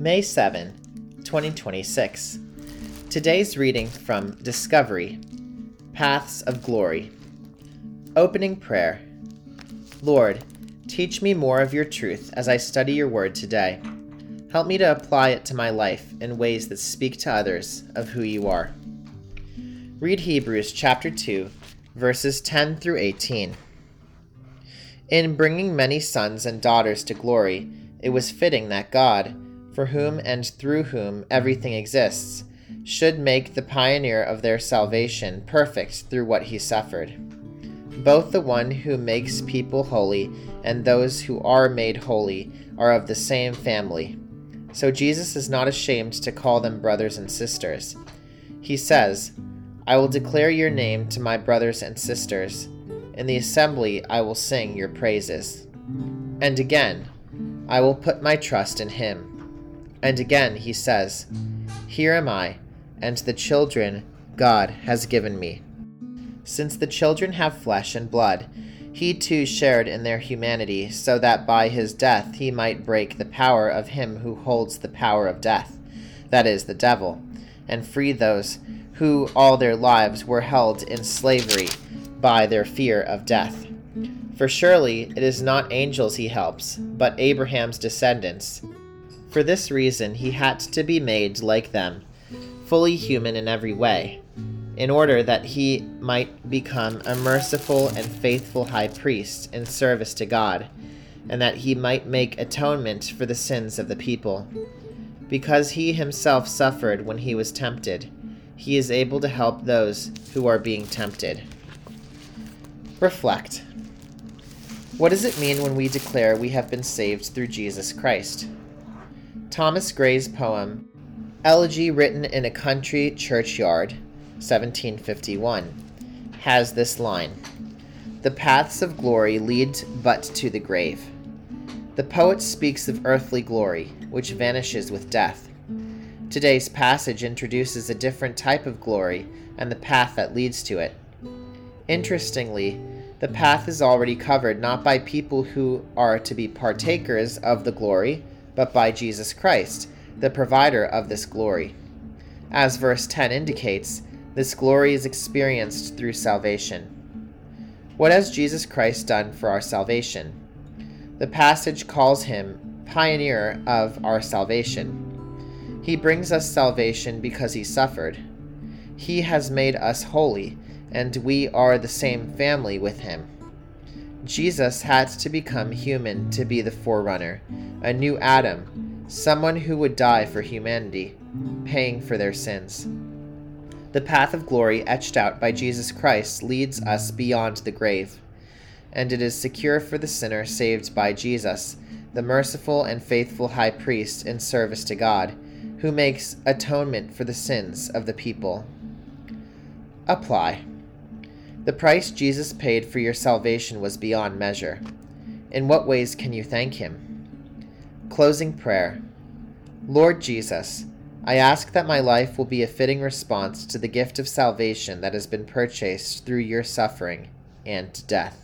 May 7, 2026. Today's reading from Discovery, Paths of Glory. Opening prayer. Lord, teach me more of your truth as I study your word today. Help me to apply it to my life in ways that speak to others of who you are. Read Hebrews chapter 2, verses 10 through 18. In bringing many sons and daughters to glory, it was fitting that God, for whom and through whom everything exists, should make the pioneer of their salvation perfect through what he suffered. Both the one who makes people holy and those who are made holy are of the same family. So Jesus is not ashamed to call them brothers and sisters. He says, "I will declare your name to my brothers and sisters. In the assembly I will sing your praises." And again, "I will put my trust in him." And again he says, "Here am I, and the children God has given me." Since the children have flesh and blood, he too shared in their humanity, so that by his death he might break the power of him who holds the power of death, that is, the devil, and free those who all their lives were held in slavery by their fear of death. For surely it is not angels he helps, but Abraham's descendants. For this reason he had to be made like them, fully human in every way, in order that he might become a merciful and faithful high priest in service to God, and that he might make atonement for the sins of the people. Because he himself suffered when he was tempted, he is able to help those who are being tempted. Reflect. What does it mean when we declare we have been saved through Jesus Christ? Thomas Gray's poem, Elegy Written in a Country Churchyard, 1751, has this line: "The paths of glory lead but to the grave." The poet speaks of earthly glory, which vanishes with death. Today's passage introduces a different type of glory and the path that leads to it. Interestingly, the path is already covered not by people who are to be partakers of the glory, but by Jesus Christ, the provider of this glory. As verse 10 indicates, this glory is experienced through salvation. What has Jesus Christ done for our salvation? The passage calls him pioneer of our salvation. He brings us salvation because he suffered. He has made us holy, and we are the same family with him. Jesus had to become human to be the forerunner, a new Adam, someone who would die for humanity, paying for their sins. The path of glory etched out by Jesus Christ leads us beyond the grave, and it is secure for the sinner saved by Jesus, the merciful and faithful high priest in service to God, who makes atonement for the sins of the people. Apply. The price Jesus paid for your salvation was beyond measure. In what ways can you thank him? Closing prayer. Lord Jesus, I ask that my life will be a fitting response to the gift of salvation that has been purchased through your suffering and death.